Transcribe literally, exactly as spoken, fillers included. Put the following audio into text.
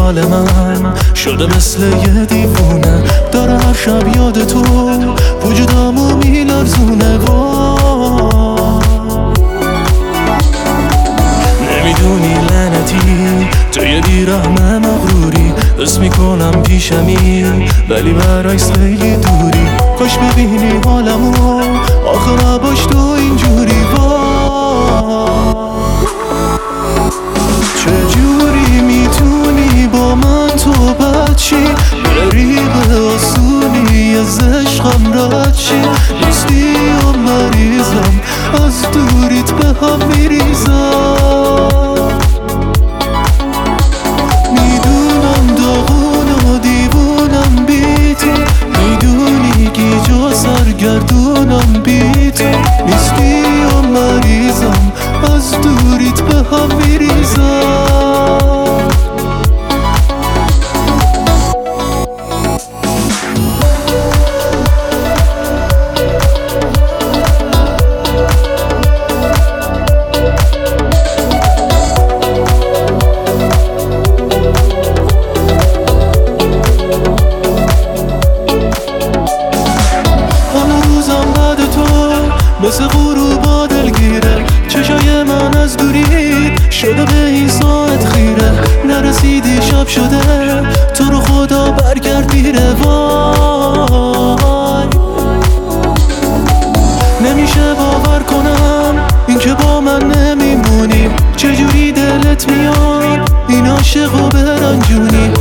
حال من شده مثل یه دیوونه، داره هر شب یاد تو وجودامو میلرزونه. نمیدونی لعنتی تو یه بیرحم مغروری، حس میکنم پیشمی ولی برعکس خیلی دوری. کاش ببینی حالمو آخه نباش تو اینجوری. چجوری میتونی با من تو بچی، بری به آسونی از عشقم رد شی؟ نیستی و مریضم از دوریت به هم میریزم. میدونم داغون و دیوونم بی تو، میدونی گیج و سرگردونم بی تو. نیستی و مریضم از دوریت به هم میریزم. مثل غروبا دلگیره، چشای من از دوری شده به این ساعت خیره. نرسیدی شب شده تو رو خدا برگرد دیره. وای نمیشه باور کنم این که با من نمیمونی. چجوری دلت میاد این عاشقو برنجونی؟